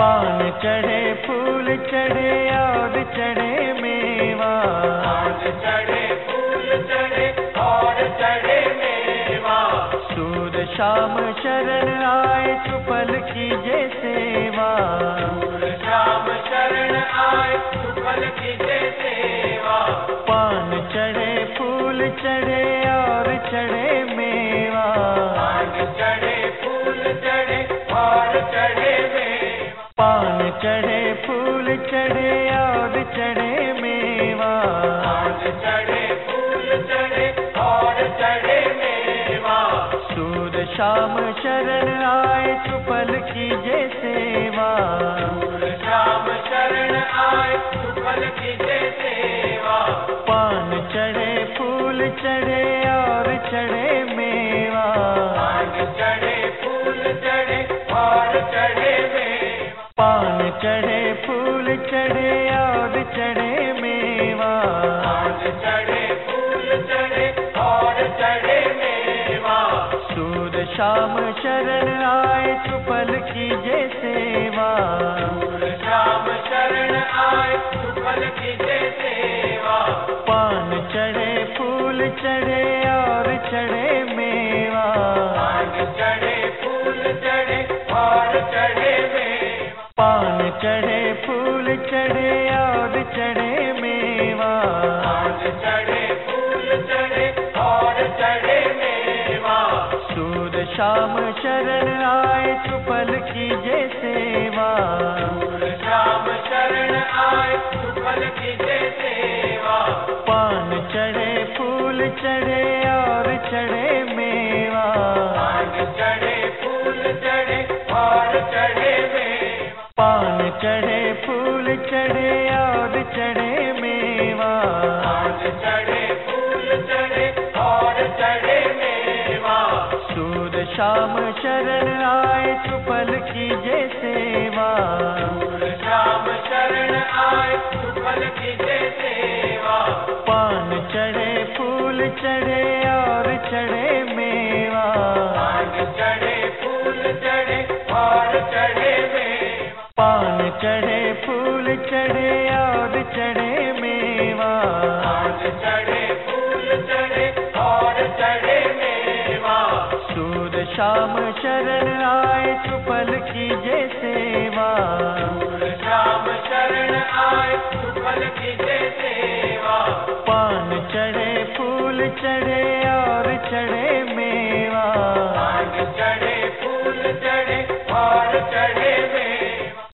पान चढ़े फूल चढ़े और चढ़े मेवा, पान चढ़े फूल चढ़े और चढ़े मेवा। सूद शाम शरण आए सुफल कीजे सेवा, सूद शाम शरण आए सुफल कीजे सेवा। पान चढ़े फूल चढ़े और चढ़े मेवा, पान चढ़े फूल चढ़े और चढ़े मेवा। पान चढ़े फूल चढ़े और चढ़े मेवा, पान चढ़े फूल चढ़े और चढ़े मेवा। सूद शाम शरण आए सुफल कीजे सेवा, सूद शाम शरण आए सुफल कीजे सेवा। पान चढ़े फूल चढ़े और चढ़े मेवा, पान चढ़े फूल चढ़े और चढ़े मेवा। पान चढ़े फूल चढ़े और चढ़े मेवा, पान चढ़े फूल चढ़े और चढ़े मेवा। सूद शाम शरण आए सुफल कीजे सेवा, सूद शाम शरण आए सुफल कीजे सेवा। पान चढ़े फूल चढ़े और चढ़े मेवा, पान चढ़े फूल चढ़े और चढ़े मेवा। पान चढ़े फूल चढ़े और चढ़े मेवा, पान चढ़े फूल चढ़े और चढ़े मेवा। सूद शाम शरण आए सुफल कीजे सेवा, सूद शाम शरण आए सुफल कीजे सेवा। पान चढ़े फूल चढ़े और चढ़े मेवा, पान चढ़े फूल चढ़े और चढ़े मेवा। पान चढ़े फूल चढ़े और चढ़े मेवा, पान चढ़े फूल चढ़े और चढ़े मेवा। सूद शाम शरण आए सुफल कीजे सेवा, सूद शाम शरण आए सुफल कीजे सेवा। पान चढ़े फूल चढ़े और चढ़े मेवा, पान चढ़े फूल चढ़े और चढ़े मेवा। पान चढ़े फूल चढ़े और चढ़े मेवा, पान चढ़े फूल चढ़े और चढ़े मेवा। सूद शाम शरण आए सुफल कीजे सेवा, सूद शाम शरण आए सुफल कीजे